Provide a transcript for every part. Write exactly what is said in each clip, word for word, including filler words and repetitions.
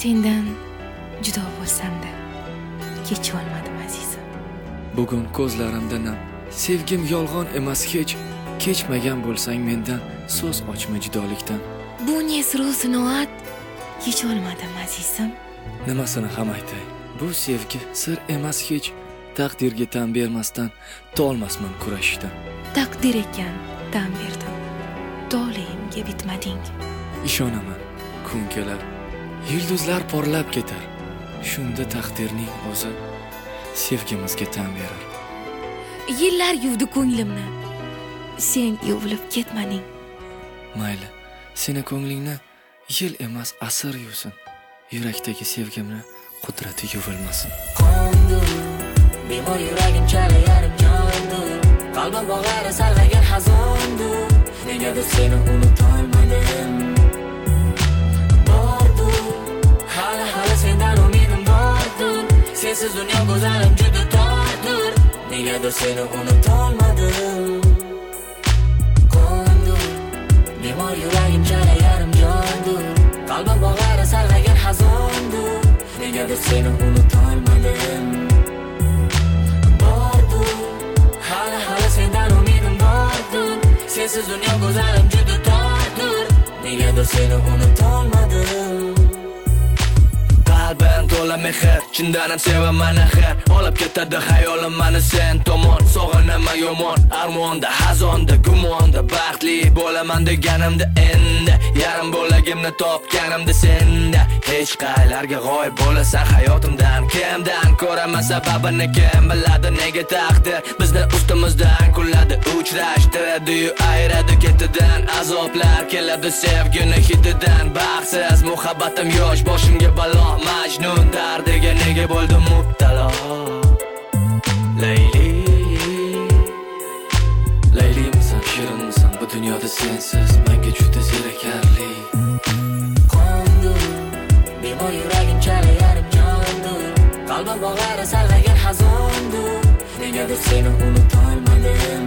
sendan judo bo'lsam-da kecholmadim azizim. Bugun ko'zlarimda nam. Sevgim yolg'on emas hech. Kechmagan bo'lsang mendan so'z ochma judolikdan. Bu ne sinoat kecholmadim azizim. Nimasini ham aytay? Bu sevgi sir emas hech. Taqdirga tan bermasdan tolmasman kurashishdan. Taqdir ekan tan berdim. To'layimga bitmading. Ishonaman, kun kelar, yulduzlar porlab ketar. Shunda taqdirning o'zi sevgimizga tan berar. Yillar yuvdi ko'nglimni. Sen yuvilib ketmading. Mayli, seni ko'nglingni yil emas asr yuvsin. Yurakdagi sevgimni qudrati yuvilmasin. Qondur, bemor yuragim chala yarim jondur. Qalbim bog'lari sarg'aygan hazondur. Negadir seni unutolmadim. Bordur, hali hali sendan umidim bordur. Sensiz dunyo go'zalim juda tordur. Negadir seni unutolmadim. Qondur, bemor yuragim chala yarim jondur. Qalbim bog'lari sarg'aygan hazondur. Negadir seni unutolmadim. Bordur, hali hali sendan umidim bordur. Sensiz dunyo go'zalim juda tordur. Negadir seni unutolmadim. Qalbim to'la mehr, chindan ham sevaman axir. Olib ketadi xayolim mani sen tomon. Sog'inaman yomon, armonda, hazonda, gumonda. Baxtli bo'laman deganimda endi yarim bo'lagimni topganimda senda. Hech qaylarga g'oyib bo'lasan hayotimdan. Kimdan ko'raman sababini kim biladi? Nega taqdir bizni ustimizdan kuladi? Uchrashtiradi-yu ayradi ketidan. Azoblar keladi sevgini hididan. Baxtsiz muhabbatim yosh, boshimga balo. Majnun dardiga nega bo'ldim mubtalo? Layli, Laylimsan, shirinsan, bu dunyoda sensiz menga juda zerikarli. Qondur, bemor yuragim chala yarim jondur. Qalbim bog'lari sarg'aygan hazondur. Negadir seni unutolmadim.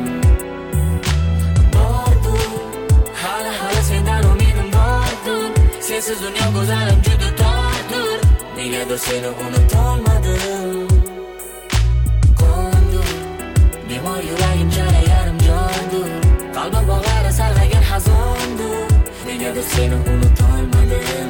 Bordur, hali hali sendan umidim bordur. Sensiz dunyo go'zalim juda tordur. Negadir seni unutolmadim. Qondur, bemor yuragim chala yarim jondur. Qalbim bog'lari sarg'aygan hazondur. Negadir seni unutolmadim.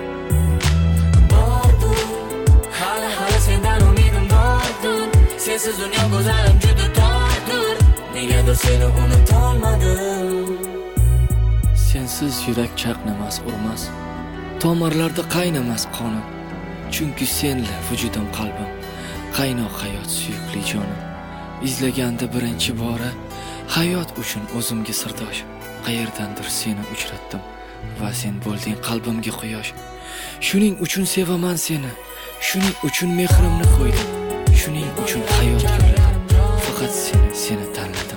Bordur, hali hali sendan umidim bordur. Sensiz dunyo go'zalim juda tordur. Negadir seni unutolmadim. Sensiz yurak chaqnamas, urmas. Tomirlarda qaynamas qonim. Chunki senla vujudim qalbim. Qaynoq hayot suyukli jonim. Izlaganda birinchi bora hayot uchun o'zimga sirdosh. Qayerdandir seni uchratdim va sen bo'lding qalbimga quyosh. Shuning uchun sevaman seni. Shuning uchun mehrimni qo'ydim. Shuning uchun hayot yo'lladim. Faqat seni, seni tanladim.